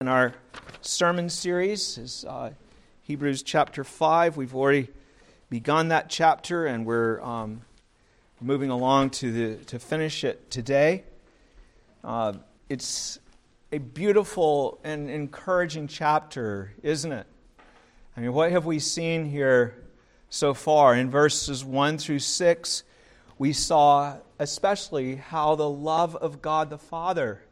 In our sermon series is Hebrews chapter 5. We've already begun that chapter, and we're moving along to finish it today. It's a beautiful and encouraging chapter, isn't it? I mean, what have we seen here so far? In verses 1 through 6, we saw especially how the love of God the Father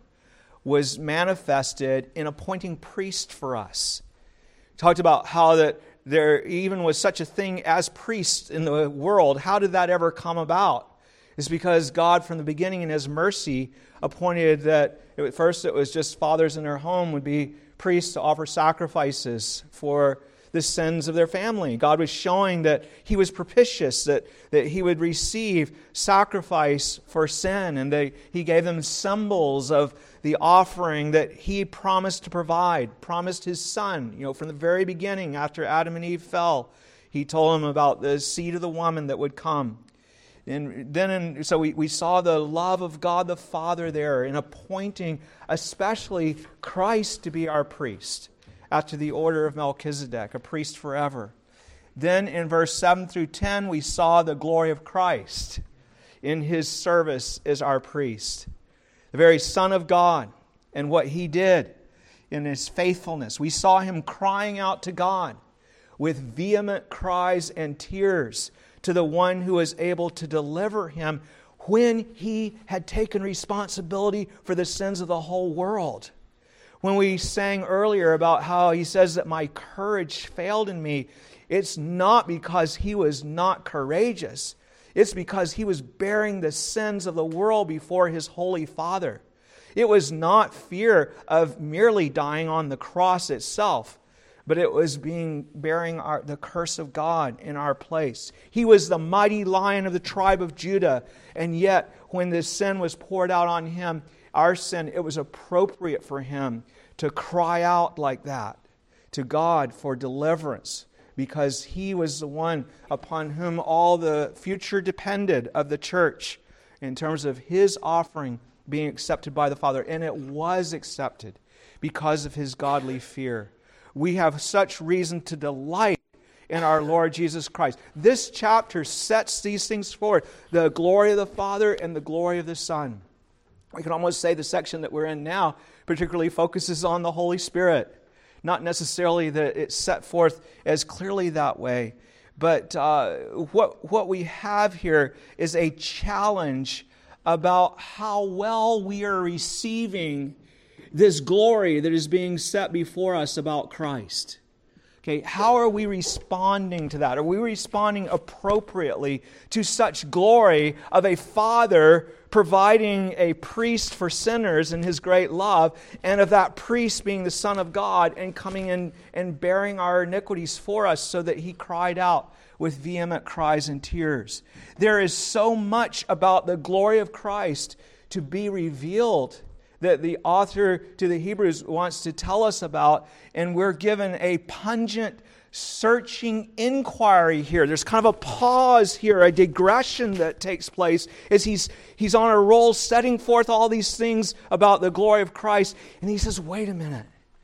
was manifested in appointing priests for us. Talked about how that there even was such a thing as priests in the world. How did that ever come about? It's because God from the beginning in His mercy appointed that at first it was just fathers in their home would be priests to offer sacrifices for the sins of their family. God was showing that He was propitious, that He would receive sacrifice for sin, and He gave them symbols of the offering that He promised to provide, promised His Son. From the very beginning, after Adam and Eve fell, He told them about the seed of the woman that would come. And then, so we saw the love of God the Father there in appointing especially Christ to be our priest, after the order of Melchizedek, a priest forever. Then in verse 7 through 10, we saw the glory of Christ in His service as our priest. The very Son of God and what He did in His faithfulness. We saw Him crying out to God with vehement cries and tears to the one who was able to deliver Him when He had taken responsibility for the sins of the whole world. When we sang earlier about how He says that my courage failed in me, it's not because He was not courageous. It's because He was bearing the sins of the world before His Holy Father. It was not fear of merely dying on the cross itself, but it was bearing the curse of God in our place. He was the mighty Lion of the tribe of Judah, and yet when the sin was poured out on Him, our sin, it was appropriate for Him to cry out like that to God for deliverance, because He was the one upon whom all the future depended of the church in terms of His offering being accepted by the Father. And it was accepted because of His godly fear. We have such reason to delight in our Lord Jesus Christ. This chapter sets these things forward: the glory of the Father and the glory of the Son. We can almost say the section that we're in now particularly focuses on the Holy Spirit. Not necessarily that it's set forth as clearly that way, but what we have here is a challenge about how well we are receiving this glory that is being set before us about Christ. Okay, how are we responding to that? Are we responding appropriately to such glory of a Father providing a priest for sinners in His great love, and of that priest being the Son of God and coming in and bearing our iniquities for us so that He cried out with vehement cries and tears? There is so much about the glory of Christ to be revealed that the author to the Hebrews wants to tell us about, and we're given a pungent, searching inquiry here. There's kind of a pause here, a digression that takes place as he's on a roll setting forth all these things about the glory of Christ, and he says, wait a minute.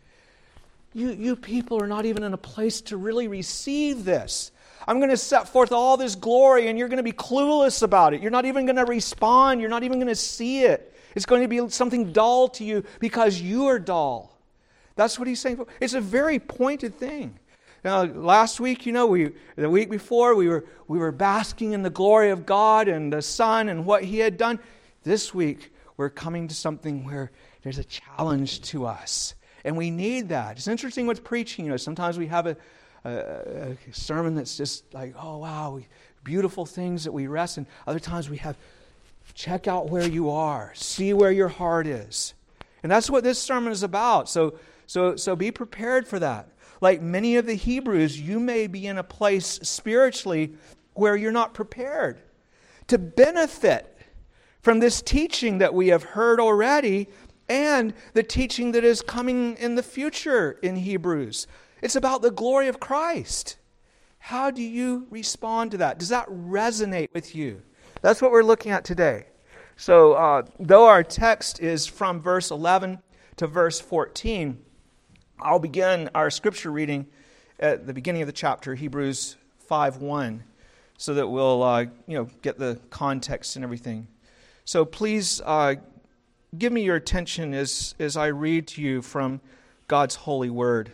You people are not even in a place to really receive this. I'm going to set forth all this glory, and you're going to be clueless about it. You're not even going to respond. You're not even going to see it. It's going to be something dull to you because you are dull. That's what he's saying. It's a very pointed thing. Now, last week, the week before, we were basking in the glory of God and the Son and what He had done. This week, we're coming to something where there's a challenge to us, and we need that. It's interesting with preaching. Sometimes we have a sermon that's just like, oh wow, beautiful things that we rest in. Other times we have, check out where you are, see where your heart is, and that's what this sermon is about. So be prepared for that. Like many of the Hebrews, you may be in a place spiritually where you're not prepared to benefit from this teaching that we have heard already and the teaching that is coming in the future in Hebrews. It's about the glory of Christ. How do you respond to that? Does that resonate with you? That's what we're looking at today. So, though our text is from verse 11 to verse 14, I'll begin our scripture reading at the beginning of the chapter, Hebrews 5:1, so that we'll get the context and everything. So please give me your attention as I read to you from God's holy word.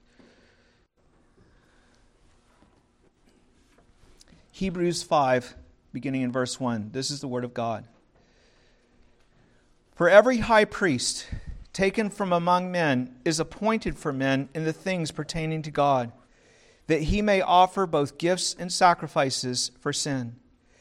Hebrews 5, beginning in verse 1. This is the word of God. For every high priest taken from among men is appointed for men in the things pertaining to God, that he may offer both gifts and sacrifices for sin.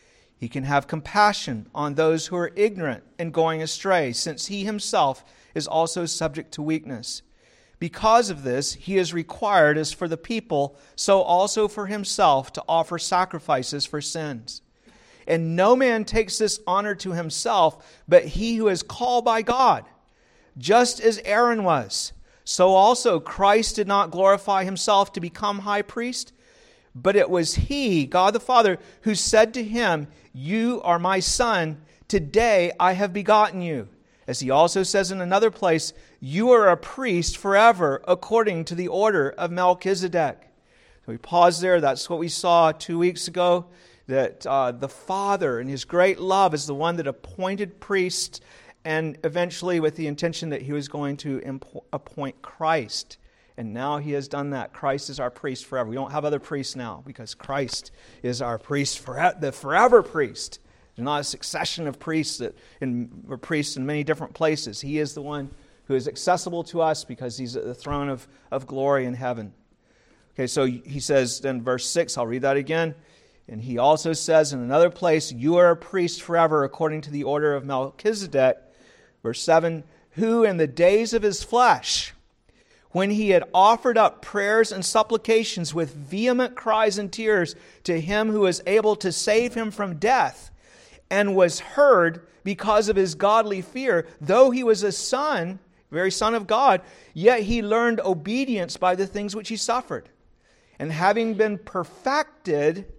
He can have compassion on those who are ignorant and going astray, since he himself is also subject to weakness. Because of this, he is required, as for the people, so also for himself, to offer sacrifices for sins. And no man takes this honor to himself, but he who is called by God. Just as Aaron was, so also Christ did not glorify himself to become high priest, but it was he, God the Father, who said to him, "You are my son, today I have begotten you." As he also says in another place, "You are a priest forever, according to the order of Melchizedek." So we pause there. That's what we saw 2 weeks ago, that the Father, in his great love, is the one that appointed priests, and eventually with the intention that he was going to appoint Christ. And now he has done that. Christ is our priest forever. We don't have other priests now, because Christ is our priest, the forever priest. There's not a succession of priests or priests in many different places. He is the one who is accessible to us because he's at the throne of glory in heaven. Okay, so he says in verse 6, I'll read that again. And he also says in another place, "You are a priest forever according to the order of Melchizedek." Verse 7, "Who in the days of his flesh, when he had offered up prayers and supplications with vehement cries and tears to him who was able to save him from death, and was heard because of his godly fear, though he was a son, very son of God, yet he learned obedience by the things which he suffered. And having been perfected,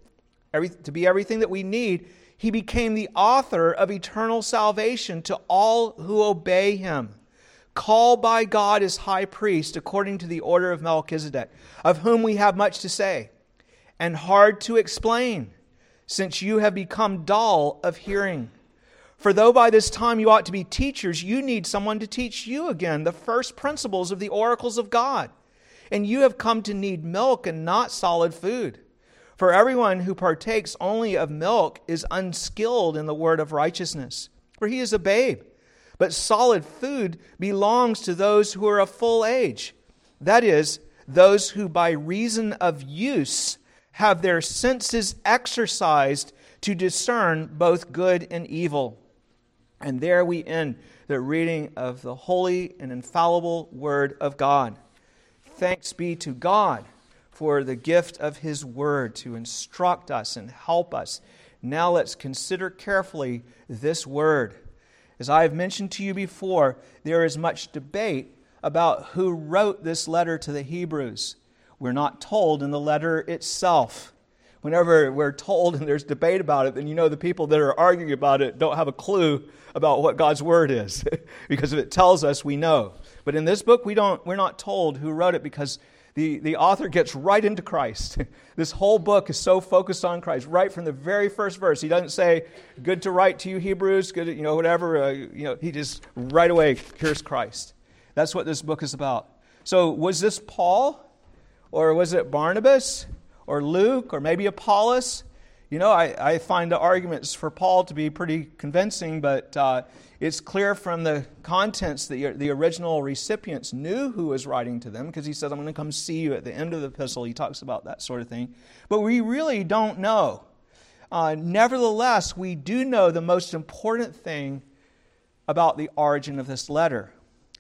to be everything that we need, he became the author of eternal salvation to all who obey him, called by God as high priest according to the order of Melchizedek, of whom we have much to say and hard to explain, since you have become dull of hearing. For though by this time you ought to be teachers, you need someone to teach you again the first principles of the oracles of God. And you have come to need milk and not solid food. For everyone who partakes only of milk is unskilled in the word of righteousness, for he is a babe. But solid food belongs to those who are of full age, that is, those who by reason of use have their senses exercised to discern both good and evil." And there we end the reading of the holy and infallible Word of God. Thanks be to God for the gift of His Word to instruct us and help us. Now let's consider carefully this Word. As I have mentioned to you before, there is much debate about who wrote this letter to the Hebrews. We're not told in the letter itself. Whenever we're told and there's debate about it, then you know the people that are arguing about it don't have a clue about what God's Word is. Because if it tells us, we know. But in this book, we're not told who wrote it, because the author gets right into Christ. This whole book is so focused on Christ, right from the very first verse. He doesn't say, "Good to write to you, Hebrews," good, whatever. He just right away, here's Christ. That's what this book is about. So was this Paul? Or was it Barnabas? Or Luke? Or maybe Apollos? I find the arguments for Paul to be pretty convincing, but it's clear from the contents that the original recipients knew who was writing to them, because he said, "I'm going to come see you at the end of the epistle." He talks about that sort of thing. But we really don't know. Nevertheless, we do know the most important thing about the origin of this letter.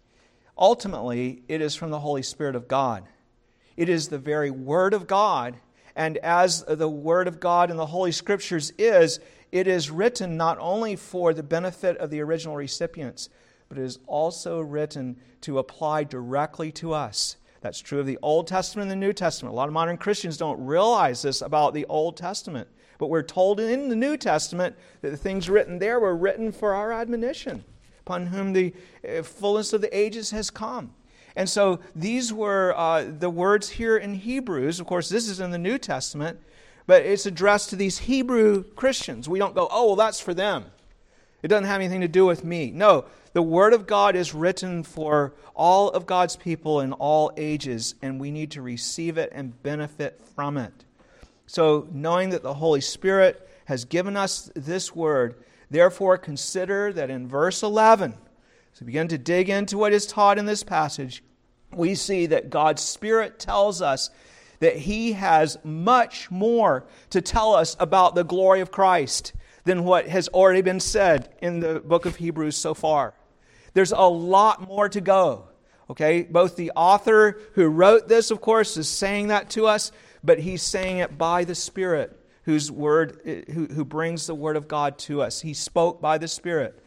Ultimately, it is from the Holy Spirit of God. It is the very Word of God, and as the Word of God in the Holy Scriptures it is written not only for the benefit of the original recipients, but it is also written to apply directly to us. That's true of the Old Testament and the New Testament. A lot of modern Christians don't realize this about the Old Testament. But we're told in the New Testament that the things written there were written for our admonition, upon whom the fullness of the ages has come. And so these were the words here in Hebrews. Of course, this is in the New Testament, but it's addressed to these Hebrew Christians. We don't go, oh, well, that's for them. It doesn't have anything to do with me. No, the Word of God is written for all of God's people in all ages, and we need to receive it and benefit from it. So, knowing that the Holy Spirit has given us this Word, therefore consider that in verse 11, as we begin to dig into what is taught in this passage, we see that God's Spirit tells us that He has much more to tell us about the glory of Christ than what has already been said in the book of Hebrews so far. There's a lot more to go. Okay, both the author who wrote this, of course, is saying that to us, but he's saying it by the Spirit, who brings the Word of God to us. He spoke by the Spirit.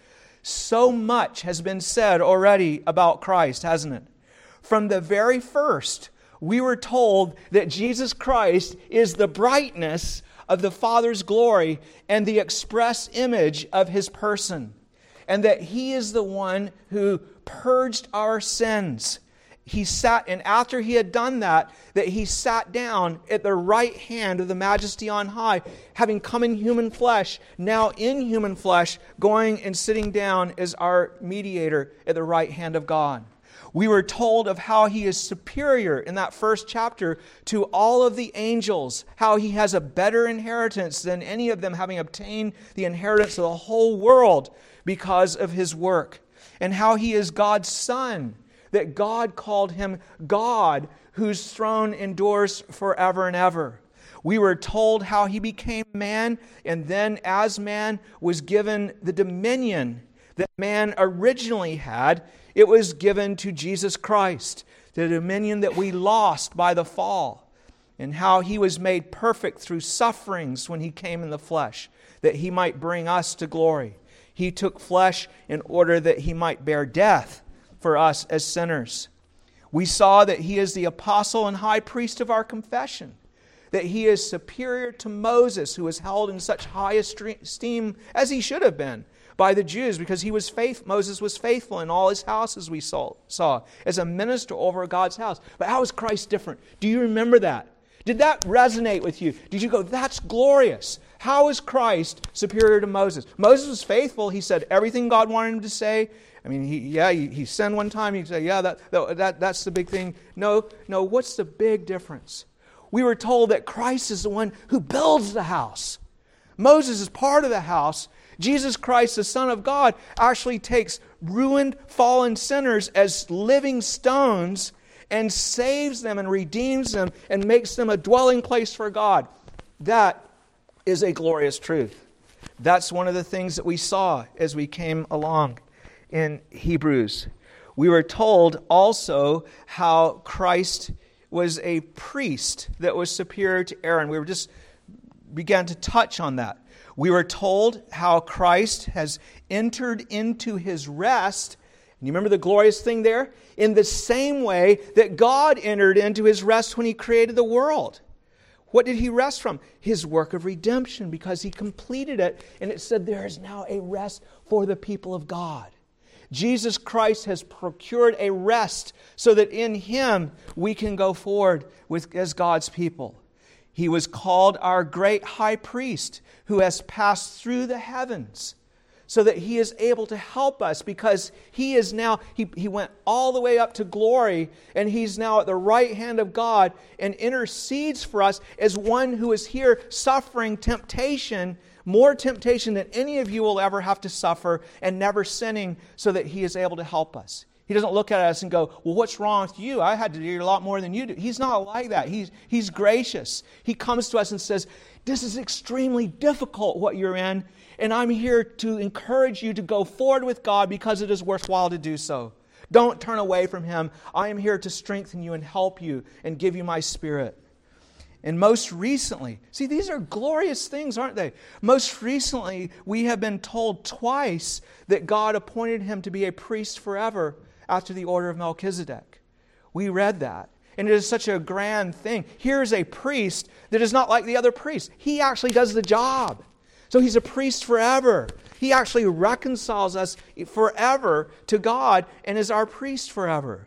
So much has been said already about Christ, hasn't it? From the very first, we were told that Jesus Christ is the brightness of the Father's glory and the express image of His person, and that He is the one who purged our sins. He sat, and after He had done that He sat down at the right hand of the Majesty on high, having come in human flesh, now in human flesh, going and sitting down as our mediator at the right hand of God. We were told of how He is superior in that first chapter to all of the angels, how He has a better inheritance than any of them, having obtained the inheritance of the whole world because of His work, and how He is God's Son, that God called Him God, whose throne endures forever and ever. We were told how He became man, and then as man was given the dominion that man originally had. It was given to Jesus Christ, the dominion that we lost by the fall, and how He was made perfect through sufferings when He came in the flesh, that He might bring us to glory. He took flesh in order that He might bear death for us as sinners. We saw that He is the apostle and high priest of our confession, that He is superior to Moses, who was held in such high esteem as he should have been by the Jews, because Moses was faithful in all his houses, we saw as a minister over God's house. But how is Christ different? Do you remember that? Did that resonate with you? Did you go, that's glorious? How is Christ superior to Moses? Moses was faithful. He said everything God wanted him to say. I mean, he sinned one time. He said, yeah, that's the big thing. No, what's the big difference? We were told that Christ is the one who builds the house. Moses is part of the house. Jesus Christ, the Son of God, actually takes ruined, fallen sinners as living stones and saves them and redeems them and makes them a dwelling place for God. That is a glorious truth. That's one of the things that we saw as we came along in Hebrews. We were told also how Christ was a priest that was superior to Aaron. We just began to touch on that. We were told how Christ has entered into His rest. And you remember the glorious thing there? In the same way that God entered into His rest when He created the world. What did He rest from? His work of redemption, because He completed it. And it said there is now a rest for the people of God. Jesus Christ has procured a rest so that in Him we can go forward as God's people. He was called our great high priest who has passed through the heavens, so that He is able to help us, because He is now, He went all the way up to glory, and He's now at the right hand of God and intercedes for us as one who is here suffering temptation, more temptation than any of you will ever have to suffer, and never sinning, so that He is able to help us. He doesn't look at us and go, well, what's wrong with you? I had to do a lot more than you do. He's not like that. He's gracious. He comes to us and says, this is extremely difficult what you're in, and I'm here to encourage you to go forward with God because it is worthwhile to do so. Don't turn away from Him. I am here to strengthen you and help you and give you my Spirit. And most recently, see, these are glorious things, aren't they? Most recently, we have been told twice that God appointed Him to be a priest forever after the order of Melchizedek. We read that. And it is such a grand thing. Here's a priest that is not like the other priests. He actually does the job. So He's a priest forever. He actually reconciles us forever to God and is our priest forever.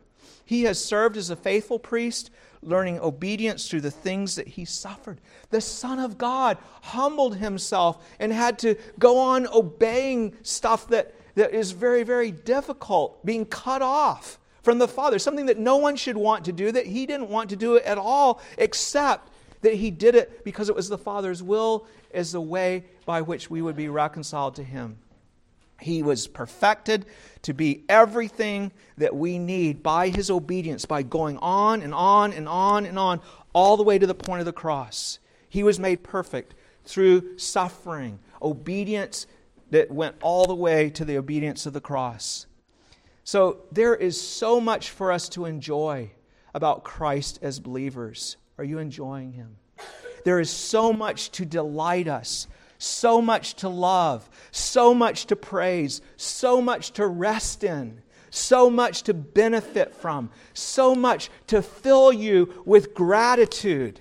He has served as a faithful priest, learning obedience through the things that he suffered. The Son of God humbled himself and had to go on obeying stuff that is very, very difficult, being cut off from the Father, something that no one should want to do, that he didn't want to do it at all, except that he did it because it was the Father's will as the way by which we would be reconciled to him. He was perfected to be everything that we need by his obedience, by going on and on and on and on, all the way to the point of the cross. He was made perfect through suffering, obedience that went all the way to the obedience of the cross. So there is so much for us to enjoy about Christ as believers. Are you enjoying him? There is so much to delight us, so much to love, so much to praise, so much to rest in, so much to benefit from, so much to fill you with gratitude.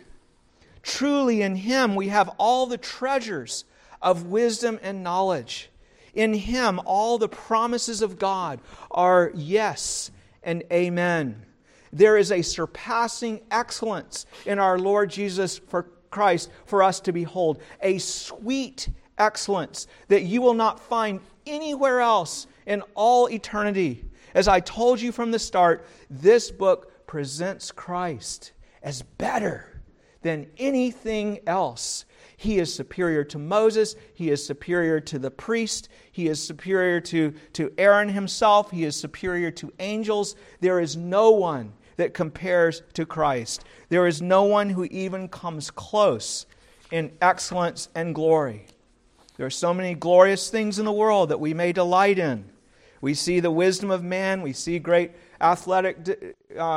Truly in him we have all the treasures of wisdom and knowledge. In him all the promises of God are yes and amen. There is a surpassing excellence in our Lord Jesus Christ for us to behold, a sweet excellence that you will not find anywhere else in all eternity. As I told you from the start, this book presents Christ as better than anything else. He is superior to Moses. He is superior to the priest. He is superior to Aaron himself. He is superior to angels. There is no one that compares to Christ. There is no one who even comes close in excellence and glory. There are so many glorious things in the world that we may delight in. We see the wisdom of man. We see great athletic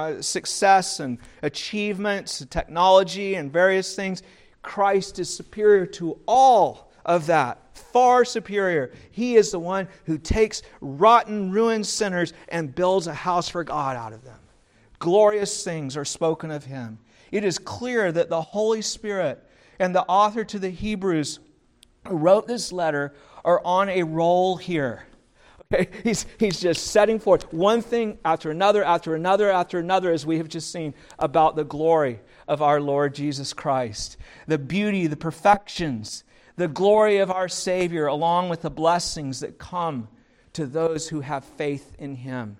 success and achievements, technology and various things. Christ is superior to all of that, far superior. He is the one who takes rotten, ruined sinners and builds a house for God out of them. Glorious things are spoken of him. It is clear that the Holy Spirit and the author to the Hebrews who wrote this letter are on a roll here. Okay? He's just setting forth one thing after another, after another, after another, as we have just seen, about the glory of our Lord Jesus Christ. The beauty, the perfections, the glory of our Savior, along with the blessings that come to those who have faith in him.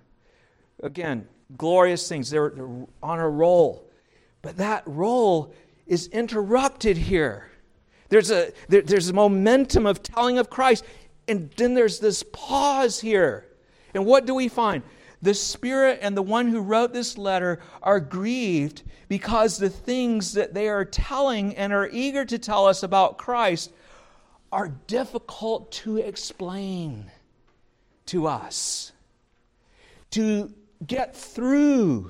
Again, glorious things. They're on a roll. But that roll is interrupted here. There's a momentum of telling of Christ, and then there's this pause here. And what do we find? The Spirit and the one who wrote this letter are grieved because the things that they are telling and are eager to tell us about Christ are difficult to explain to us, to get through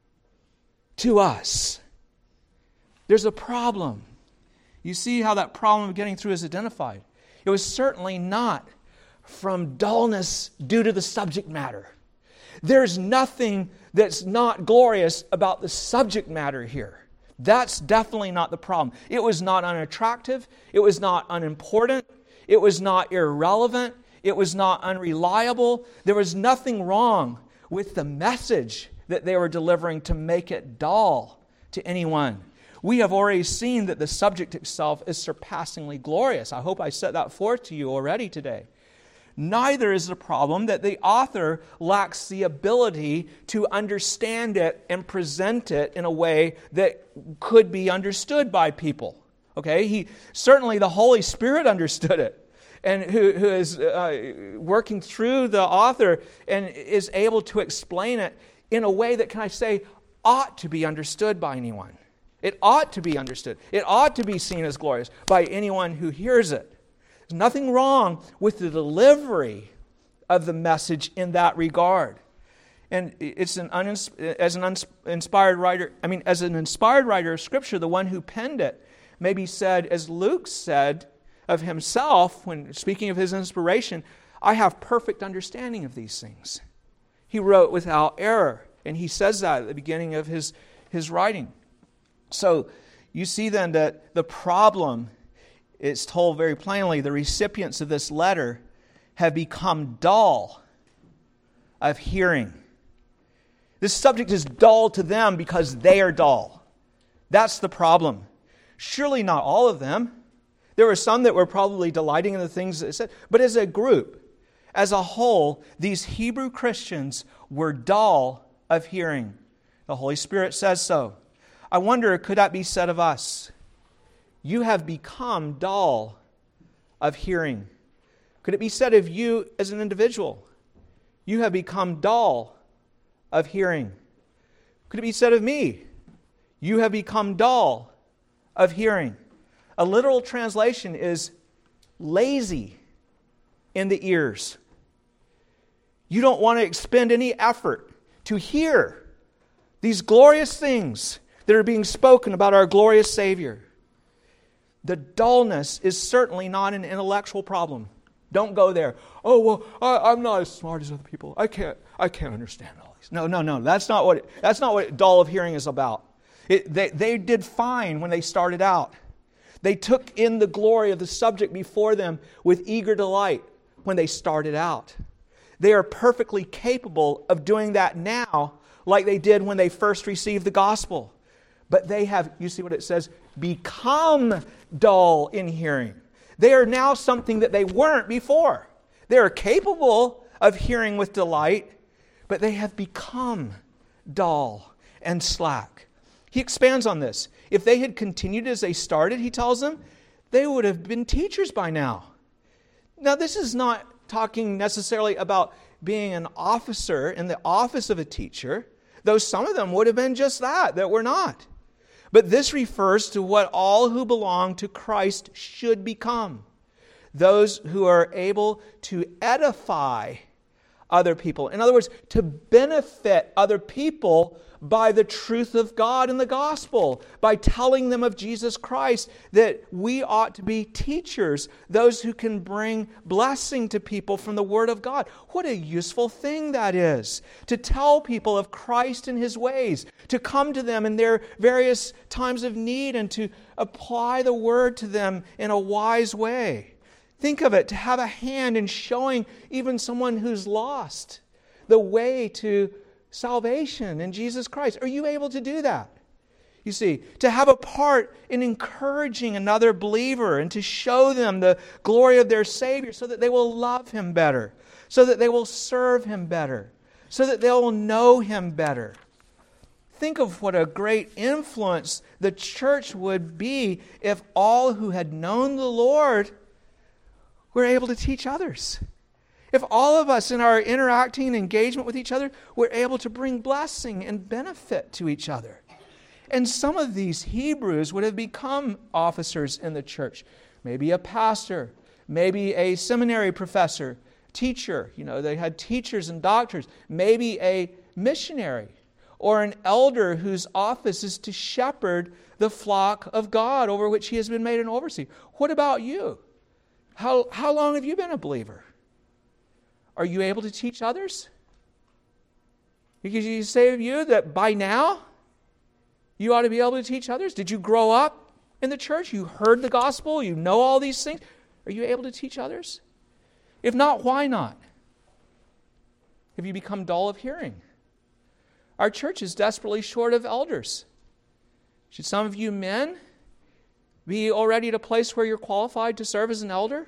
to us. There's a problem. You see how that problem of getting through is identified. It was certainly not from dullness due to the subject matter. There's nothing that's not glorious about the subject matter here. That's definitely not the problem. It was not unattractive. It was not unimportant. It was not irrelevant. It was not unreliable. There was nothing wrong with the message that they were delivering to make it dull to anyone. We have already seen that the subject itself is surpassingly glorious. I hope I set that forth to you already today. Neither is the problem that the author lacks the ability to understand it and present it in a way that could be understood by people. Okay, certainly the Holy Spirit understood it, and who is working through the author and is able to explain it in a way that, can I say, ought to be understood by anyone. It ought to be understood. It ought to be seen as glorious by anyone who hears it. There's nothing wrong with the delivery of the message in that regard. And it's as an inspired writer of Scripture, the one who penned it may be said, as Luke said of himself when speaking of his inspiration, I have perfect understanding of these things. He wrote without error, and he says that at the beginning of his writing. So you see then that the problem, it's told very plainly, the recipients of this letter have become dull of hearing. This subject is dull to them because they are dull. That's the problem. Surely not all of them. There were some that were probably delighting in the things that it said. But as a group, as a whole, these Hebrew Christians were dull of hearing. The Holy Spirit says so. I wonder, could that be said of us? You have become dull of hearing. Could it be said of you as an individual? You have become dull of hearing. Could it be said of me? You have become dull of hearing. A literal translation is lazy in the ears. You don't want to expend any effort to hear these glorious things that are being spoken about our glorious Savior. The dullness is certainly not an intellectual problem. Don't go there. Oh, well, I'm not as smart as other people. I can't understand all these. No. That's not what dull of hearing is about. They did fine when they started out. They took in the glory of the subject before them with eager delight when they started out. They are perfectly capable of doing that now like they did when they first received the gospel. But they have, you see what it says, become dull in hearing. They are now something that they weren't before. They are capable of hearing with delight, but they have become dull and slack. He expands on this. If they had continued as they started, he tells them, they would have been teachers by now. Now, this is not talking necessarily about being an officer in the office of a teacher, though some of them would have been just that were not. But this refers to what all who belong to Christ should become. Those who are able to edify other people. In other words, to benefit other people by the truth of God and the gospel, by telling them of Jesus Christ, that we ought to be teachers, those who can bring blessing to people from the Word of God. What a useful thing that is, to tell people of Christ and His ways, to come to them in their various times of need and to apply the Word to them in a wise way. Think of it, to have a hand in showing even someone who's lost the way to salvation in Jesus Christ. Are you able to do that? You see, to have a part in encouraging another believer and to show them the glory of their Savior so that they will love Him better, so that they will serve Him better, so that they will know Him better. Think of what a great influence the church would be if all who had known the Lord were able to teach others. If all of us in our interacting and engagement with each other were able to bring blessing and benefit to each other. And some of these Hebrews would have become officers in the church. Maybe a pastor, maybe a seminary professor, teacher. They had teachers and doctors. Maybe a missionary or an elder whose office is to shepherd the flock of God over which he has been made an overseer. What about you? How long have you been a believer? Are you able to teach others? Because you say of you that by now you ought to be able to teach others. Did you grow up in the church? You heard the gospel? You know all these things? Are you able to teach others? If not, why not? Have you become dull of hearing? Our church is desperately short of elders. Should some of you men be already at a place where you're qualified to serve as an elder?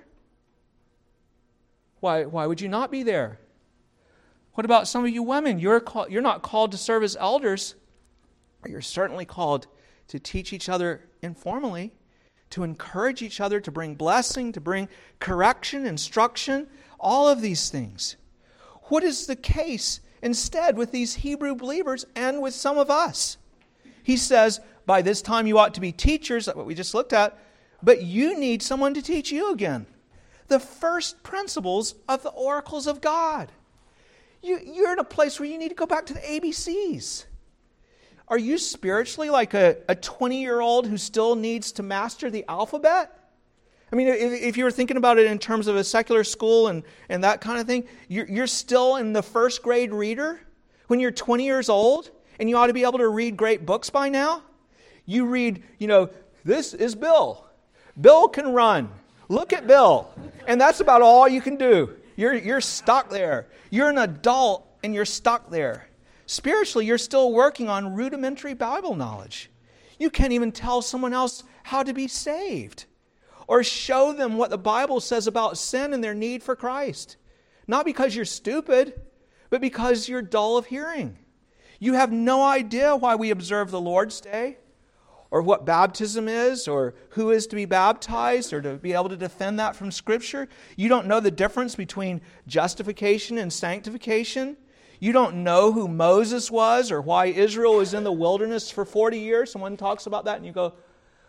Why would you not be there? What about some of you women? You're not called to serve as elders, but you're certainly called to teach each other informally, to encourage each other, to bring blessing, to bring correction, instruction, all of these things. What is the case instead with these Hebrew believers and with some of us? He says, by this time you ought to be teachers, like what we just looked at, but you need someone to teach you again the first principles of the oracles of God. You're in a place where you need to go back to the ABCs. Are you spiritually like a 20-year-old who still needs to master the alphabet? I mean, if you were thinking about it in terms of a secular school and that kind of thing, you're still in the first grade reader when you're 20 years old and you ought to be able to read great books by now. You read, this is Bill. Bill can run. Look at Bill. And that's about all you can do. You're stuck there. You're an adult and you're stuck there. Spiritually, you're still working on rudimentary Bible knowledge. You can't even tell someone else how to be saved or show them what the Bible says about sin and their need for Christ. Not because you're stupid, but because you're dull of hearing. You have no idea why we observe the Lord's Day, or what baptism is, or who is to be baptized, or to be able to defend that from Scripture. You don't know the difference between justification and sanctification. You don't know who Moses was, or why Israel was in the wilderness for 40 years. Someone talks about that and you go,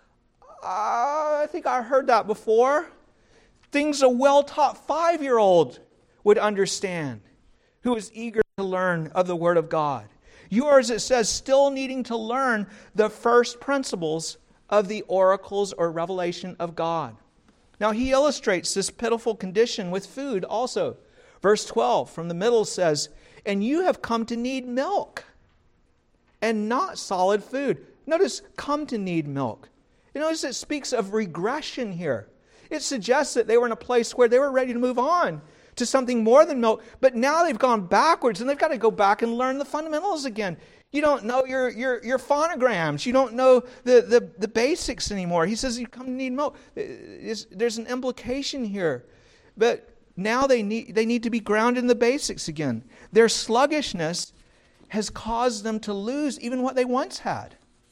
I think I heard that before. Things a well-taught 5-year-old would understand, who is eager to learn of the Word of God. Yours, it says, still needing to learn the first principles of the oracles or revelation of God. Now, he illustrates this pitiful condition with food also. Verse 12 from the middle says, and you have come to need milk and not solid food. Notice, come to need milk. You notice it speaks of regression here. It suggests that they were in a place where they were ready to move on to something more than milk, but now they've gone backwards and they've got to go back and learn the fundamentals again. You don't know your phonograms. You don't know the basics anymore. He says you come to need milk. There's an implication here. But now they need to be grounded in the basics again. Their sluggishness has caused them to lose even what they once had.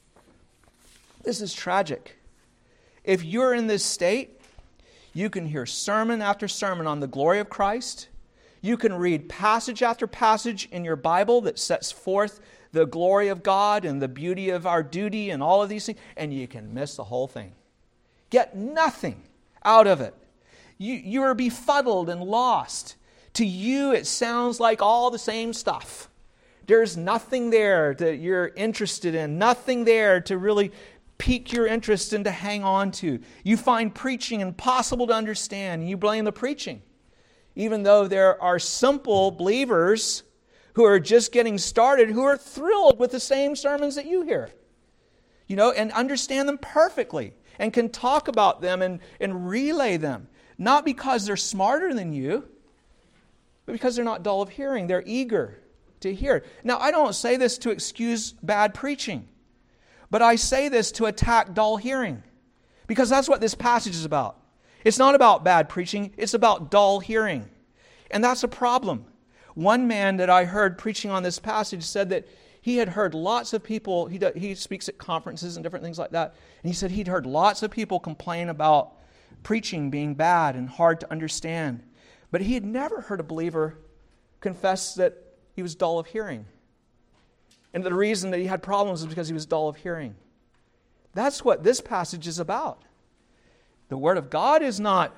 This is tragic. If you're in this state, you can hear sermon after sermon on the glory of Christ. You can read passage after passage in your Bible that sets forth the glory of God and the beauty of our duty and all of these things, and you can miss the whole thing. Get nothing out of it. You are befuddled and lost. To you, it sounds like all the same stuff. There's nothing there that you're interested in, nothing there to really pique your interest and to hang on to. You find preaching impossible to understand, and you blame the preaching. Even though there are simple believers who are just getting started, who are thrilled with the same sermons that you hear, and understand them perfectly, and can talk about them and relay them. Not because they're smarter than you, but because they're not dull of hearing. They're eager to hear. Now, I don't say this to excuse bad preaching, but I say this to attack dull hearing, because that's what this passage is about. It's not about bad preaching, it's about dull hearing. And that's a problem. One man that I heard preaching on this passage said that he had heard lots of people, he speaks at conferences and different things like that, and he said he'd heard lots of people complain about preaching being bad and hard to understand. But he had never heard a believer confess that he was dull of hearing. And the reason that he had problems is because he was dull of hearing. That's what this passage is about. The Word of God is not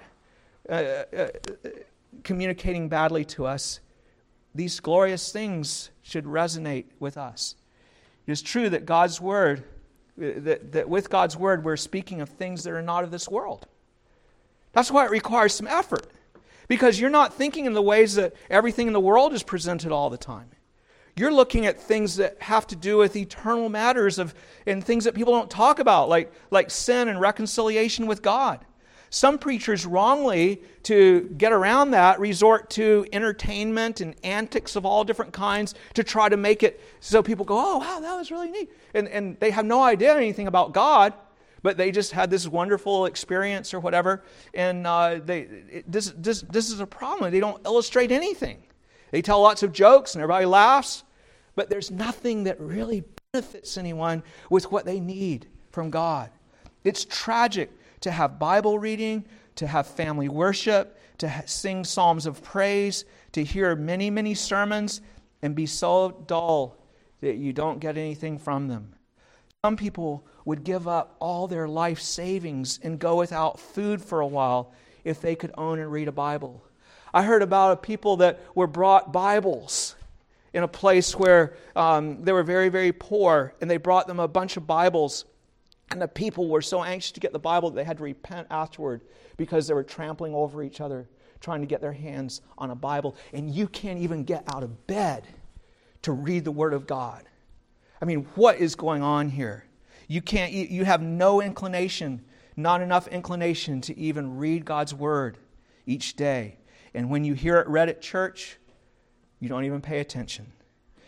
communicating badly to us. These glorious things should resonate with us. It is true that God's Word, that with God's Word we're speaking of things that are not of this world. That's why it requires some effort. Because you're not thinking in the ways that everything in the world is presented all the time. You're looking at things that have to do with eternal matters and things that people don't talk about, like sin and reconciliation with God. Some preachers wrongly, to get around that, resort to entertainment and antics of all different kinds to try to make it so people go, oh, wow, that was really neat. And they have no idea anything about God, but they just had this wonderful experience or whatever. And this is a problem. They don't illustrate anything. They tell lots of jokes and everybody laughs, but there's nothing that really benefits anyone with what they need from God. It's tragic to have Bible reading, to have family worship, to sing psalms of praise, to hear many, many sermons, and be so dull that you don't get anything from them. Some people would give up all their life savings and go without food for a while if they could own and read a Bible. I heard about people that were brought Bibles in a place where they were very, very poor, and they brought them a bunch of Bibles, and the people were so anxious to get the Bible that they had to repent afterward because they were trampling over each other trying to get their hands on a Bible. And you can't even get out of bed to read the Word of God. I mean, what is going on here? You have no inclination, not enough inclination to even read God's Word each day. And when you hear it read at church, you don't even pay attention.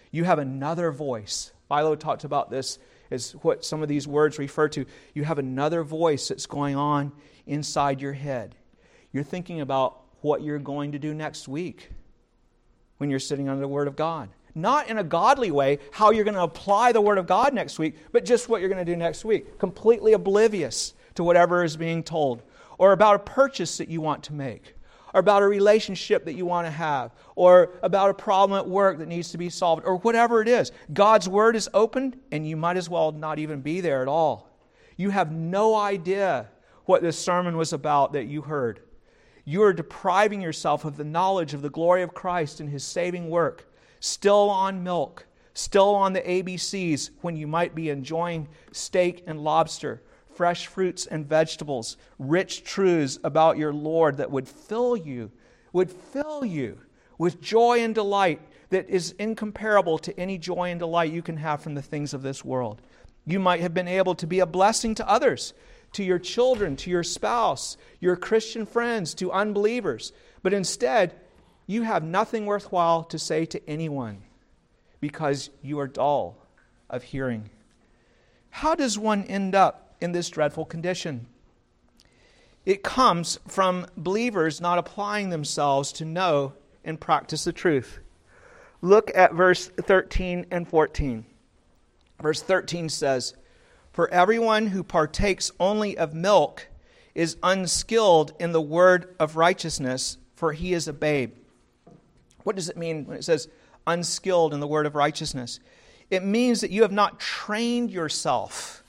You have another voice. Philo talked about this as what some of these words refer to. You have another voice that's going on inside your head. You're thinking about what you're going to do next week when you're sitting under the Word of God. Not in a godly way, how you're going to apply the Word of God next week, but just what you're going to do next week. Completely oblivious to whatever is being told. Or about a purchase that you want to make. Or about a relationship that you want to have. Or about a problem at work that needs to be solved. Or whatever it is. God's Word is opened, and you might as well not even be there at all. You have no idea what this sermon was about that you heard. You are depriving yourself of the knowledge of the glory of Christ and His saving work. Still on milk, still on the ABCs, when you might be enjoying steak and lobster, fresh fruits and vegetables, rich truths about your Lord that would fill you with joy and delight that is incomparable to any joy and delight you can have from the things of this world. You might have been able to be a blessing to others, to your children, to your spouse, your Christian friends, to unbelievers. But instead, you have nothing worthwhile to say to anyone because you are dull of hearing. How does one end up in this dreadful condition? It comes from believers not applying themselves to know and practice the truth. Look at verse 13 and 14. Verse 13 says, "For everyone who partakes only of milk is unskilled in the word of righteousness, for he is a babe." What does it mean when it says unskilled in the word of righteousness? It means that you have not trained yourself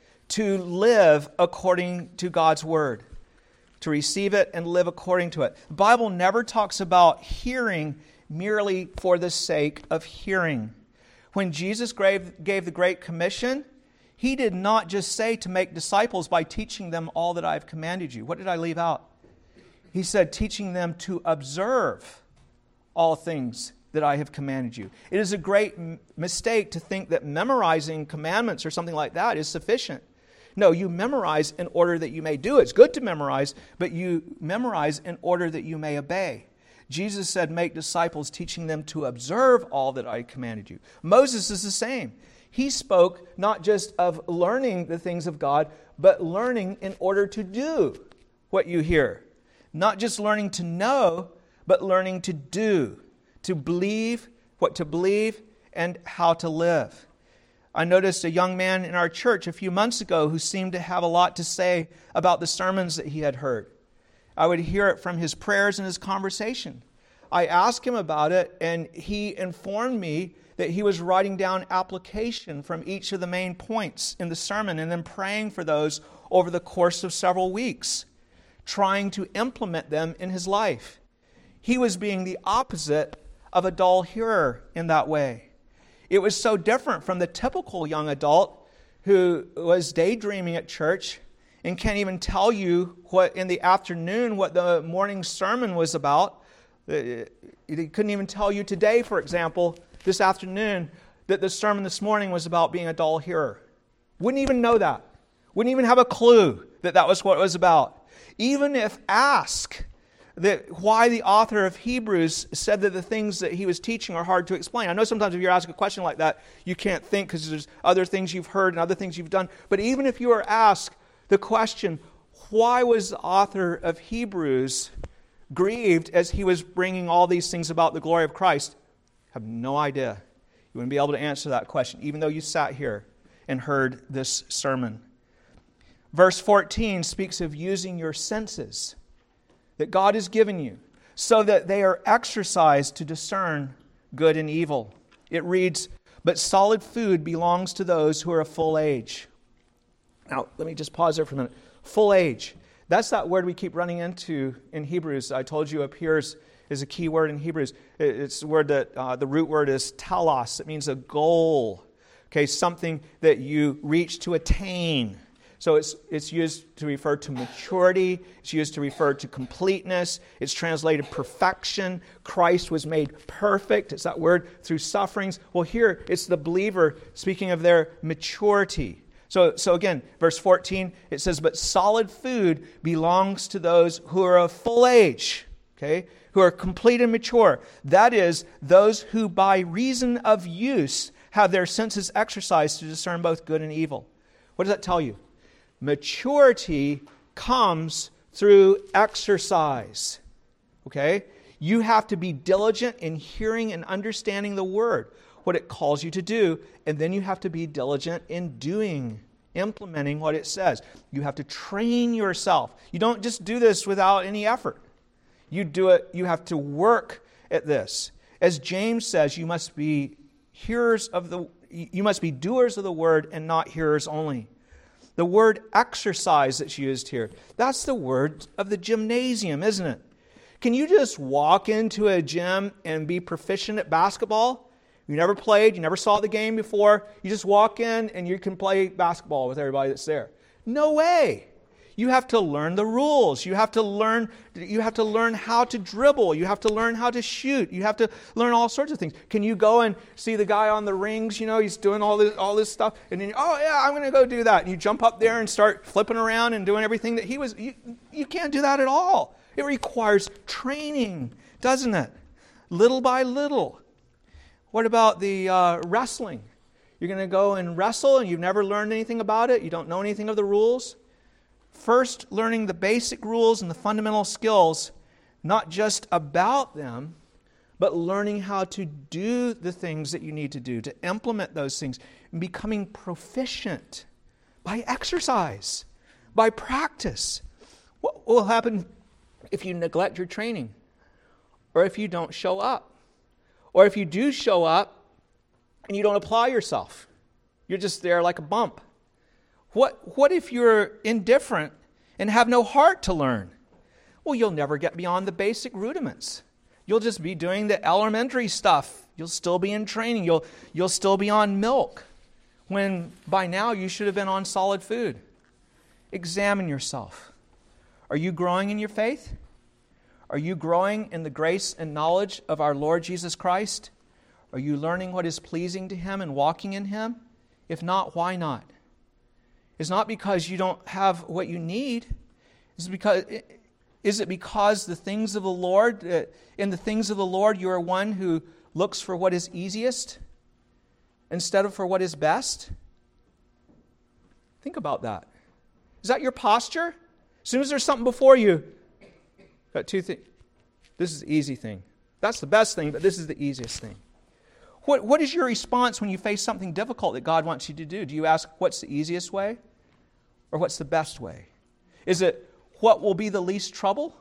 to live according to God's word, to receive it and live according to it. The Bible never talks about hearing merely for the sake of hearing. When Jesus gave the Great Commission, He did not just say to make disciples by teaching them all that I have commanded you. What did I leave out? He said teaching them to observe all things that I have commanded you. It is a great mistake to think that memorizing commandments or something like that is sufficient. No, you memorize in order that you may do it. It's good to memorize, but you memorize in order that you may obey. Jesus said, make disciples, teaching them to observe all that I commanded you. Moses is the same. He spoke not just of learning the things of God, but learning in order to do what you hear. Not just learning to know, but learning to do, to believe, what to believe, and how to live. I noticed a young man in our church a few months ago who seemed to have a lot to say about the sermons that he had heard. I would hear it from his prayers and his conversation. I asked him about it, and he informed me that he was writing down application from each of the main points in the sermon and then praying for those over the course of several weeks, trying to implement them in his life. He was being the opposite of a dull hearer in that way. It was so different from the typical young adult who was daydreaming at church and can't even tell you what in the afternoon what the morning sermon was about. He couldn't even tell you today, for example, this afternoon, that the sermon this morning was about being a dull hearer. Wouldn't even know that. Wouldn't even have a clue that that was what it was about. Even if asked that why the author of Hebrews said that the things that he was teaching are hard to explain. I know sometimes if you're asked a question like that, you can't think because there's other things you've heard and other things you've done. But even if you were asked the question, why was the author of Hebrews grieved as he was bringing all these things about the glory of Christ? I have no idea. You wouldn't be able to answer that question, even though you sat here and heard this sermon. Verse 14 speaks of using your senses that God has given you so that they are exercised to discern good and evil. It reads, but solid food belongs to those who are of full age. Now, let me just pause there for a minute. Full age. That's that word we keep running into in Hebrews. I told you appears as a key word in Hebrews. It's the word that the root word is telos. It means a goal. Okay, something that you reach to attain. So it's used to refer to maturity. It's used to refer to completeness. It's translated perfection. Christ was made perfect. It's that word through sufferings. Well, here it's the believer speaking of their maturity. So again, verse 14, it says, but solid food belongs to those who are of full age. okay? Who are complete and mature. That is, those who by reason of use have their senses exercised to discern both good and evil. What does that tell you? Maturity comes through exercise, okay? You have to be diligent in hearing and understanding the Word, what it calls you to do, and then you have to be diligent in doing, implementing what it says. You have to train yourself. You don't just do this without any effort. You do it, you have to work at this. As James says, you must be doers of the Word and not hearers only. The word exercise that's used here, that's the word of the gymnasium, isn't it? Can you just walk into a gym and be proficient at basketball? You never played, you never saw the game before. You just walk in and you can play basketball with everybody that's there. No way. You have to learn the rules. You have to learn how to dribble. You have to learn how to shoot. You have to learn all sorts of things. Can you go and see the guy on the rings, he's doing all this stuff, and then, I'm going to go do that. And you jump up there and start flipping around and doing everything that he was. You can't do that at all. It requires training, doesn't it? Little by little. What about the wrestling? You're going to go and wrestle and you've never learned anything about it. You don't know anything of the rules. First, learning the basic rules and the fundamental skills, not just about them, but learning how to do the things that you need to do, to implement those things, and becoming proficient by exercise, by practice. What will happen if you neglect your training? Or if you don't show up? Or if you do show up and you don't apply yourself? You're just there like a bump. What if you're indifferent and have no heart to learn? Well, you'll never get beyond the basic rudiments. You'll just be doing the elementary stuff. You'll still be in training. You'll still be on milk, when by now you should have been on solid food. Examine yourself. Are you growing in your faith? Are you growing in the grace and knowledge of our Lord Jesus Christ? Are you learning what is pleasing to Him and walking in Him? If not, why not? It's not because you don't have what you need. Is it because the things of the Lord, in the things of the Lord, you are one who looks for what is easiest instead of for what is best? Think about that. Is that your posture? As soon as there's something before you, got two things. This is the easy thing. That's the best thing, but this is the easiest thing. What is your response when you face something difficult that God wants you to do? Do you ask, what's the easiest way? Or what's the best way? Is it what will be the least trouble?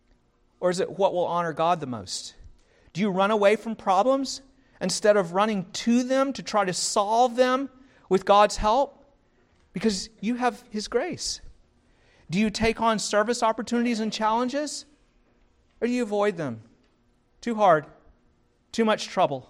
Or is it what will honor God the most? Do you run away from problems instead of running to them to try to solve them with God's help? Because you have His grace. Do you take on service opportunities and challenges? Or do you avoid them? Too hard. Too much trouble.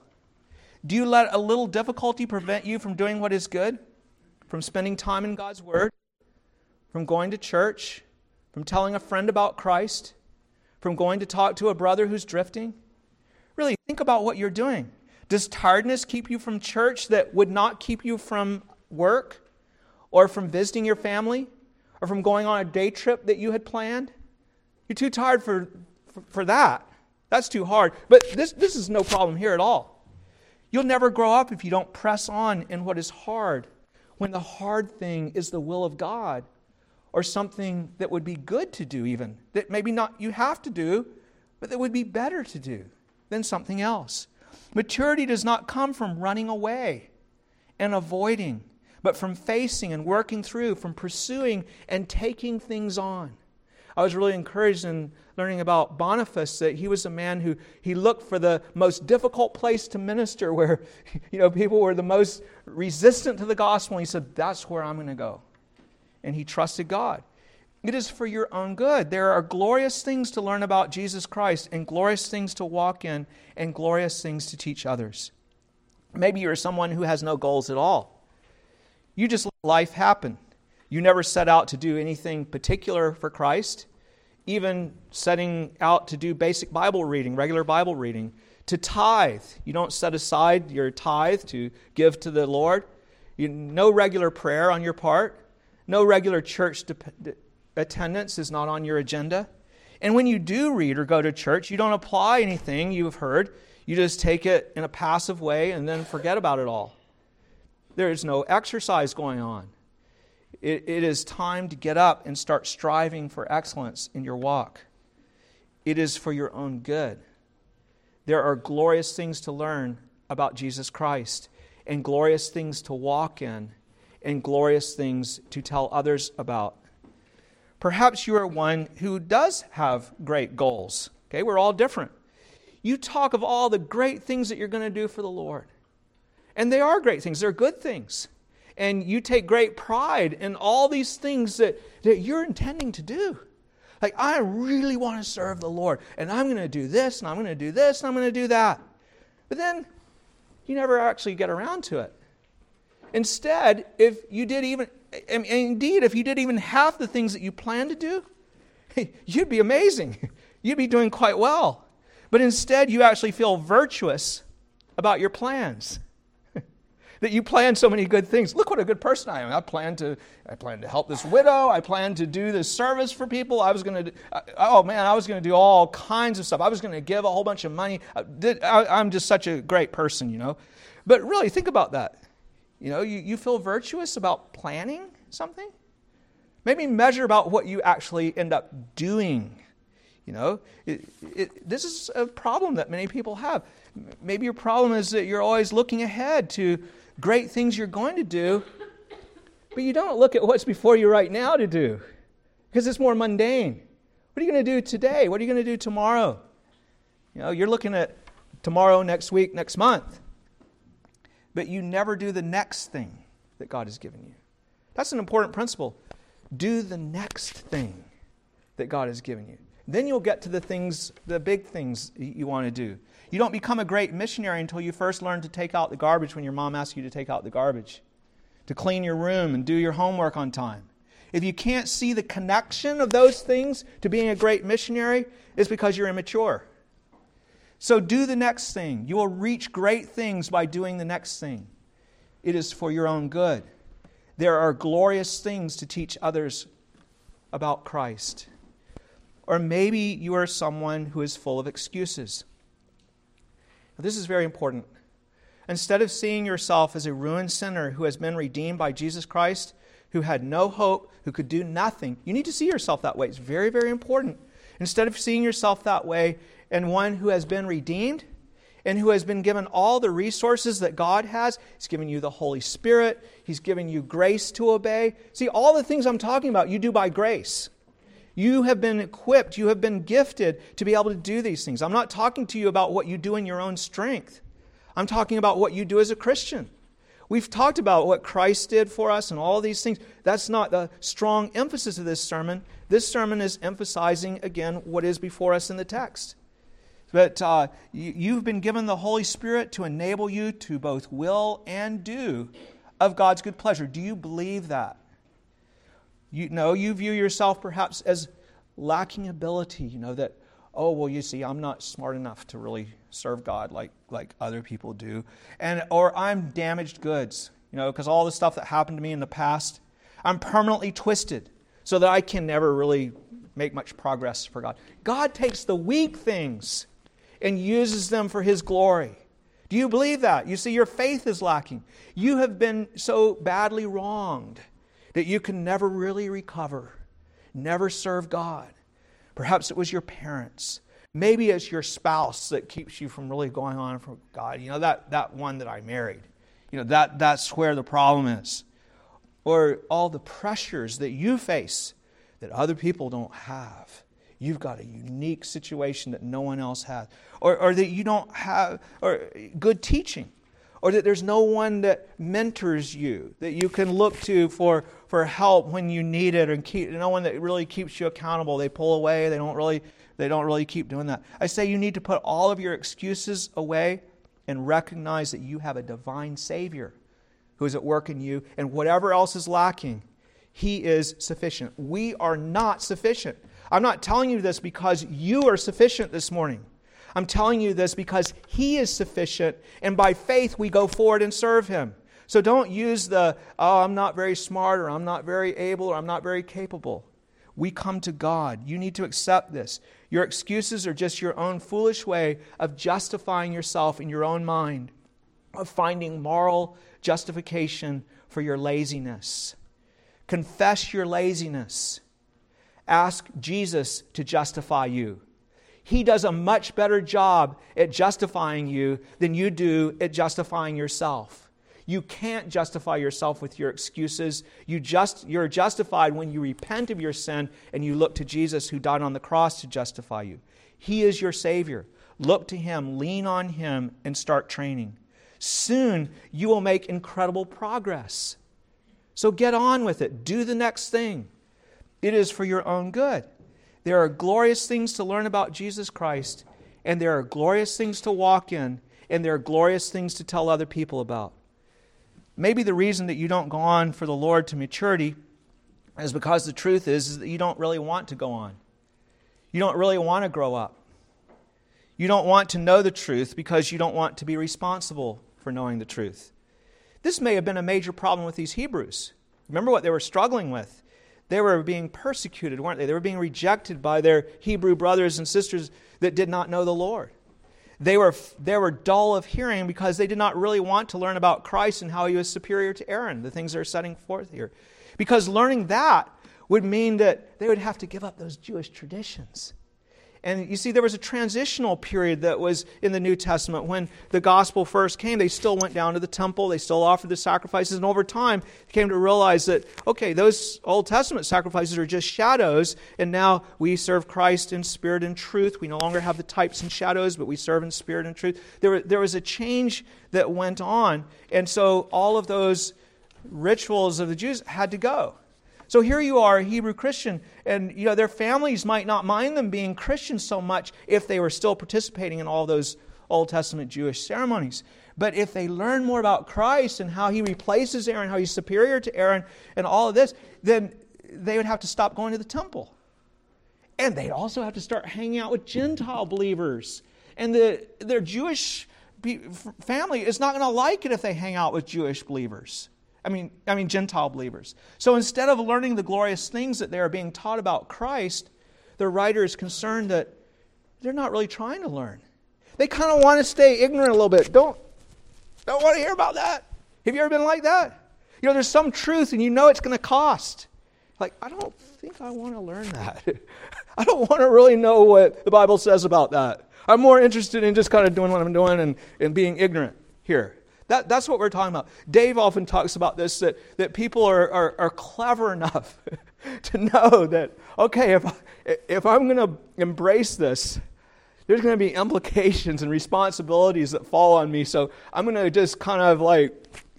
Do you let a little difficulty prevent you from doing what is good? From spending time in God's Word? From going to church? From telling a friend about Christ? From going to talk to a brother who's drifting? Really, think about what you're doing. Does tiredness keep you from church that would not keep you from work? Or from visiting your family? Or from going on a day trip that you had planned? You're too tired for that. That's too hard. But this is no problem here at all. You'll never grow up if you don't press on in what is hard, when the hard thing is the will of God, or something that would be good to do even, that maybe not you have to do, but that would be better to do than something else. Maturity does not come from running away and avoiding, but from facing and working through, from pursuing and taking things on. I was really encouraged in learning about Boniface, that he was a man who he looked for the most difficult place to minister, where people were the most resistant to the gospel. And he said, that's where I'm going to go. And he trusted God. It is for your own good. There are glorious things to learn about Jesus Christ, and glorious things to walk in, and glorious things to teach others. Maybe you're someone who has no goals at all. You just let life happen. You never set out to do anything particular for Christ, even setting out to do basic Bible reading, regular Bible reading, to tithe. You don't set aside your tithe to give to the Lord. No regular prayer on your part. No regular church attendance is not on your agenda. And when you do read or go to church, you don't apply anything you've heard. You just take it in a passive way and then forget about it all. There is no exercise going on. It is time to get up and start striving for excellence in your walk. It is for your own good. There are glorious things to learn about Jesus Christ, and glorious things to walk in, and glorious things to tell others about. Perhaps you are one who does have great goals. Okay, we're all different. You talk of all the great things that you're going to do for the Lord. And they are great things. They're good things. And you take great pride in all these things that you're intending to do. Like, I really want to serve the Lord. And I'm going to do this, and I'm going to do this, and I'm going to do that. But then, you never actually get around to it. Instead, if you did even half the things that you plan to do, you'd be amazing. You'd be doing quite well. But instead, you actually feel virtuous about your plans. That you plan so many good things. Look what a good person I am. I plan to help this widow. I plan to do this service for people. I was going to do all kinds of stuff. I was going to give a whole bunch of money. I'm just such a great person, you know. But really, think about that. You know, you feel virtuous about planning something? Maybe measure about what you actually end up doing. You know, this is a problem that many people have. Maybe your problem is that you're always looking ahead to great things you're going to do, but you don't look at what's before you right now to do because it's more mundane. What are you going to do today? What are you going to do tomorrow? You know, you're looking at tomorrow, next week, next month, but you never do the next thing that God has given you. That's an important principle. Do the next thing that God has given you. Then you'll get to the things, the big things you want to do. You don't become a great missionary until you first learn to take out the garbage when your mom asks you to take out the garbage, to clean your room and do your homework on time. If you can't see the connection of those things to being a great missionary, it's because you're immature. So do the next thing. You will reach great things by doing the next thing. It is for your own good. There are glorious things to teach others about Christ. Or maybe you are someone who is full of excuses. Now, this is very important. Instead of seeing yourself as a ruined sinner who has been redeemed by Jesus Christ, who had no hope, who could do nothing, you need to see yourself that way. It's very, very important. Instead of seeing yourself that way and one who has been redeemed and who has been given all the resources that God has, He's given you the Holy Spirit, He's given you grace to obey. See, all the things I'm talking about, you do by grace. You have been equipped, you have been gifted to be able to do these things. I'm not talking to you about what you do in your own strength. I'm talking about what you do as a Christian. We've talked about what Christ did for us and all these things. That's not the strong emphasis of this sermon. This sermon is emphasizing, again, what is before us in the text. But you've been given the Holy Spirit to enable you to both will and do of God's good pleasure. Do you believe that? You view yourself perhaps as lacking ability, that, you see, I'm not smart enough to really serve God like other people do. Or I'm damaged goods, because all the stuff that happened to me in the past, I'm permanently twisted so that I can never really make much progress for God. God takes the weak things and uses them for His glory. Do you believe that? You see, your faith is lacking. You have been so badly wronged that you can never really recover, never serve God. Perhaps it was your parents. Maybe it's your spouse that keeps you from really going on for God. That one that I married. That's where the problem is. Or all the pressures that you face that other people don't have. You've got a unique situation that no one else has. Or that you don't have good teaching. Or that there's no one that mentors you, that you can look to for help when you need it, and no one that really keeps you accountable. They pull away. They don't really keep doing that. I say you need to put all of your excuses away and recognize that you have a divine Savior who is at work in you, and whatever else is lacking, He is sufficient. We are not sufficient. I'm not telling you this because you are sufficient this morning. I'm telling you this because He is sufficient, and by faith we go forward and serve Him. So don't use I'm not very smart, or I'm not very able, or I'm not very capable. We come to God. You need to accept this. Your excuses are just your own foolish way of justifying yourself in your own mind, of finding moral justification for your laziness. Confess your laziness. Ask Jesus to justify you. He does a much better job at justifying you than you do at justifying yourself. You can't justify yourself with your excuses. You're justified when you repent of your sin and you look to Jesus who died on the cross to justify you. He is your Savior. Look to Him, lean on Him, and start training. Soon you will make incredible progress. So get on with it. Do the next thing. It is for your own good. There are glorious things to learn about Jesus Christ, and there are glorious things to walk in, and there are glorious things to tell other people about. Maybe the reason that you don't go on for the Lord to maturity is because the truth is that you don't really want to go on. You don't really want to grow up. You don't want to know the truth because you don't want to be responsible for knowing the truth. This may have been a major problem with these Hebrews. Remember what they were struggling with. They were being persecuted, weren't they? They were being rejected by their Hebrew brothers and sisters that did not know the Lord. They were dull of hearing because they did not really want to learn about Christ and how He was superior to Aaron, the things they're setting forth here. Because learning that would mean that they would have to give up those Jewish traditions. And you see, there was a transitional period that was in the New Testament. When the gospel first came, they still went down to the temple. They still offered the sacrifices. And over time, they came to realize that, okay, those Old Testament sacrifices are just shadows. And now we serve Christ in spirit and truth. We no longer have the types and shadows, but we serve in spirit and truth. There was a change that went on. And so all of those rituals of the Jews had to go. So here you are, a Hebrew Christian, and their families might not mind them being Christians so much if they were still participating in all those Old Testament Jewish ceremonies. But if they learn more about Christ and how He replaces Aaron, how He's superior to Aaron, and all of this, then they would have to stop going to the temple. And they'd also have to start hanging out with Gentile believers. And their Jewish family is not going to like it if they hang out with Jewish believers. I mean Gentile believers. So instead of learning the glorious things that they are being taught about Christ, the writer is concerned that they're not really trying to learn. They kind of want to stay ignorant a little bit. Don't want to hear about that. Have you ever been like that? There's some truth and it's going to cost. Like, I don't think I want to learn that. I don't want to really know what the Bible says about that. I'm more interested in just kind of doing what I'm doing and being ignorant here. That's what we're talking about. Dave often talks about this, that people are clever enough to know that, okay, if I'm going to embrace this, there's going to be implications and responsibilities that fall on me. So I'm going to just kind of like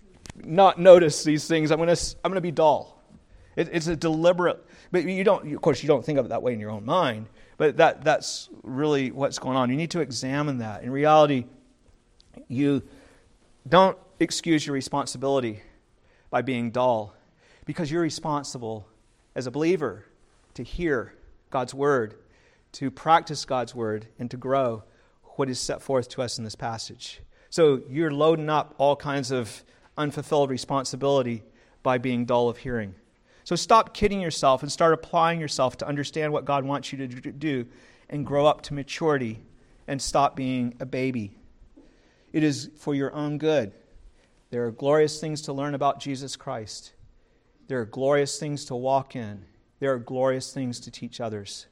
not notice these things. I'm going to be dull. It's a deliberate, but you don't think of it that way in your own mind, but that's really what's going on. You need to examine that. In reality, you don't excuse your responsibility by being dull, because you're responsible as a believer to hear God's Word, to practice God's Word, and to grow what is set forth to us in this passage. So you're loading up all kinds of unfulfilled responsibility by being dull of hearing. So stop kidding yourself and start applying yourself to understand what God wants you to do and grow up to maturity and stop being a baby. It is for your own good. There are glorious things to learn about Jesus Christ. There are glorious things to walk in. There are glorious things to teach others.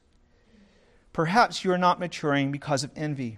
Perhaps you are not maturing because of envy.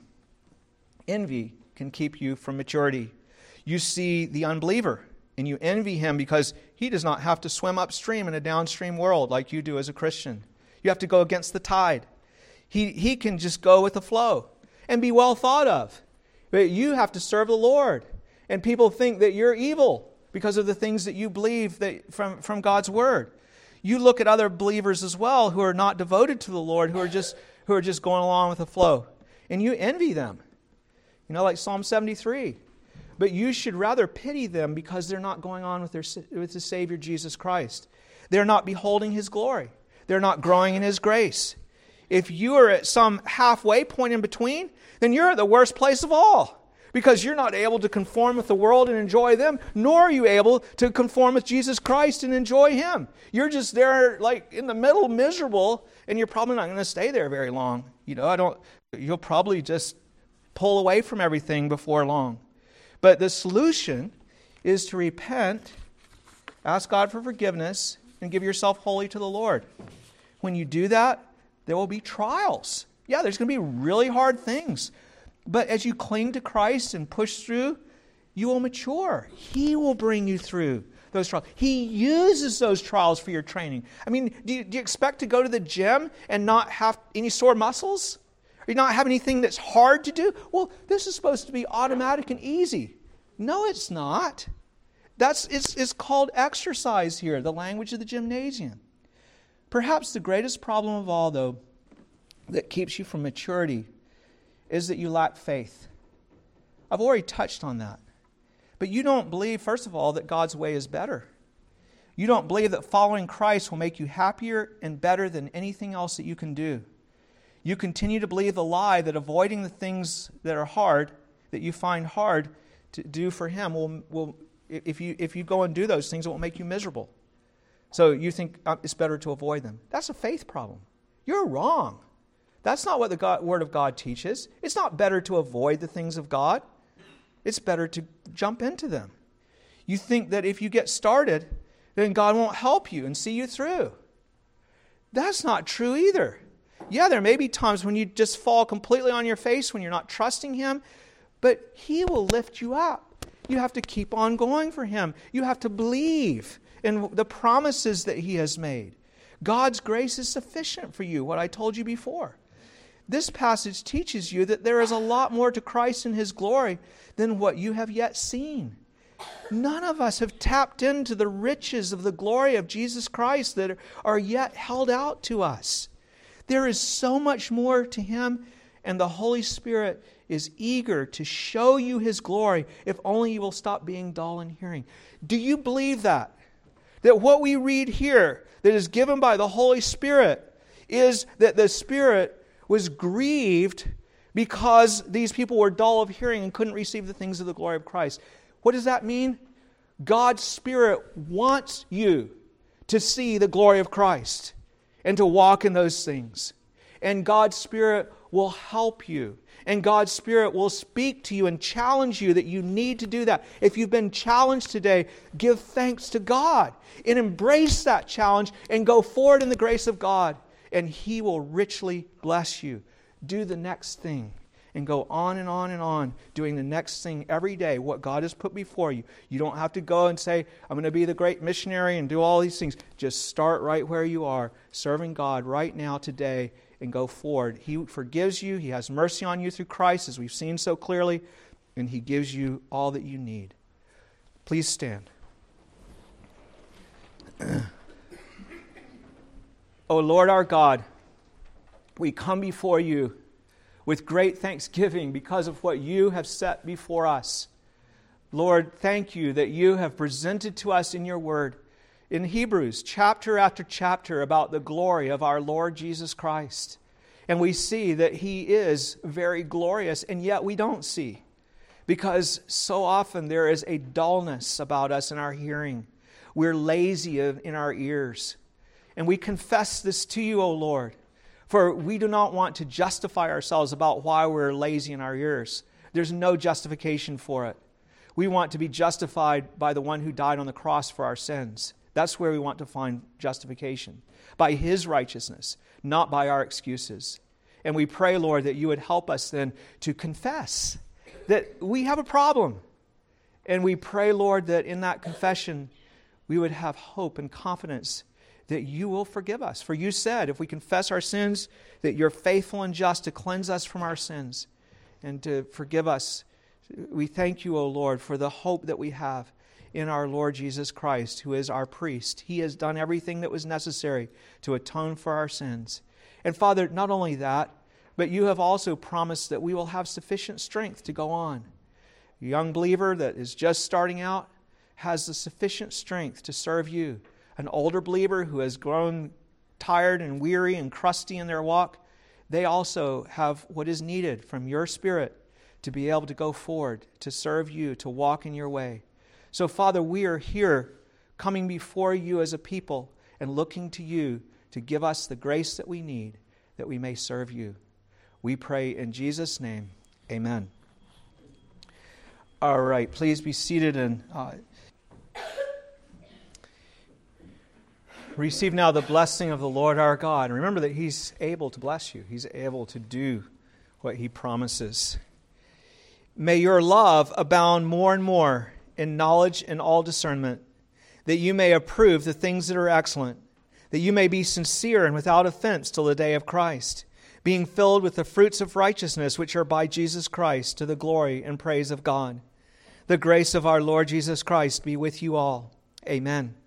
Envy can keep you from maturity. You see the unbeliever, and you envy him because he does not have to swim upstream in a downstream world like you do as a Christian. You have to go against the tide. He can just go with the flow and be well thought of. But you have to serve the Lord. And people think that you're evil because of the things that you believe from God's Word. You look at other believers as well who are not devoted to the Lord, who are just going along with the flow. And you envy them. Like Psalm 73. But you should rather pity them because they're not going on with the Savior Jesus Christ. They're not beholding His glory. They're not growing in His grace. If you are at some halfway point in between, then you're at the worst place of all. because you're not able to conform with the world and enjoy them, nor are you able to conform with Jesus Christ and enjoy Him. You're just there like in the middle, miserable, and you're probably not going to stay there very long. You'll probably just pull away from everything before long. But the solution is to repent, ask God for forgiveness, and give yourself wholly to the Lord. When you do that, there will be trials. Yeah, there's going to be really hard things. But as you cling to Christ and push through, you will mature. He will bring you through those trials. He uses those trials for your training. I mean, do you expect to go to the gym and not have any sore muscles? Or you not have anything that's hard to do? Well, this is supposed to be automatic and easy. No, it's not. It's called exercise here, the language of the gymnasium. Perhaps the greatest problem of all, though, that keeps you from maturity is that you lack faith. I've already touched on that. But you don't believe, first of all, that God's way is better. You don't believe that following Christ will make you happier and better than anything else that you can do. You continue to believe the lie that avoiding the things that are hard, that you find hard to do for Him, will if you go and do those things, it will make you miserable. So you think it's better to avoid them. That's a faith problem. You're wrong. That's not what the Word of God teaches. It's not better to avoid the things of God. It's better to jump into them. You think that if you get started, then God won't help you and see you through. That's not true either. Yeah, there may be times when you just fall completely on your face when you're not trusting Him, but He will lift you up. You have to keep on going for Him. You have to believe in the promises that He has made. God's grace is sufficient for you, what I told you before. This passage teaches you that there is a lot more to Christ and His glory than what you have yet seen. None of us have tapped into the riches of the glory of Jesus Christ that are yet held out to us. There is so much more to Him, and the Holy Spirit is eager to show you His glory if only you will stop being dull in hearing. Do you believe that? That what we read here that is given by the Holy Spirit is that the Spirit was grieved because these people were dull of hearing and couldn't receive the things of the glory of Christ. What does that mean? God's Spirit wants you to see the glory of Christ and to walk in those things. And God's Spirit will help you. And God's Spirit will speak to you and challenge you that you need to do that. If you've been challenged today, give thanks to God and embrace that challenge and go forward in the grace of God. And He will richly bless you. Do the next thing and go on and on and on, doing the next thing every day, what God has put before you. You don't have to go and say, I'm going to be the great missionary and do all these things. Just start right where you are, serving God right now, today, and go forward. He forgives you. He has mercy on you through Christ, as we've seen so clearly, and He gives you all that you need. Please stand. O Lord our God, we come before You with great thanksgiving because of what You have set before us. Lord, thank You that You have presented to us in Your Word, in Hebrews, chapter after chapter, about the glory of our Lord Jesus Christ. And we see that He is very glorious, and yet we don't see, because so often there is a dullness about us in our hearing. We're lazy in our ears. And we confess this to You, O Lord, for we do not want to justify ourselves about why we're lazy in our ears. There's no justification for it. We want to be justified by the one who died on the cross for our sins. That's where we want to find justification, by His righteousness, not by our excuses. And we pray, Lord, that You would help us then to confess that we have a problem. And we pray, Lord, that in that confession we would have hope and confidence that You will forgive us. For You said, if we confess our sins, that You're faithful and just to cleanse us from our sins and to forgive us. We thank You, O Lord, for the hope that we have in our Lord Jesus Christ, who is our priest. He has done everything that was necessary to atone for our sins. And Father, not only that, but You have also promised that we will have sufficient strength to go on. A young believer that is just starting out has the sufficient strength to serve You. An older believer who has grown tired and weary and crusty in their walk, they also have what is needed from Your Spirit to be able to go forward, to serve you, to walk in your way. So, Father, we are here coming before you as a people and looking to you to give us the grace that we need, that we may serve you. We pray in Jesus' name. Amen. All right, please be seated and receive now the blessing of the Lord our God. And remember that He's able to bless you. He's able to do what He promises. May your love abound more and more in knowledge and all discernment, that you may approve the things that are excellent, that you may be sincere and without offense till the day of Christ, being filled with the fruits of righteousness which are by Jesus Christ, to the glory and praise of God. The grace of our Lord Jesus Christ be with you all. Amen.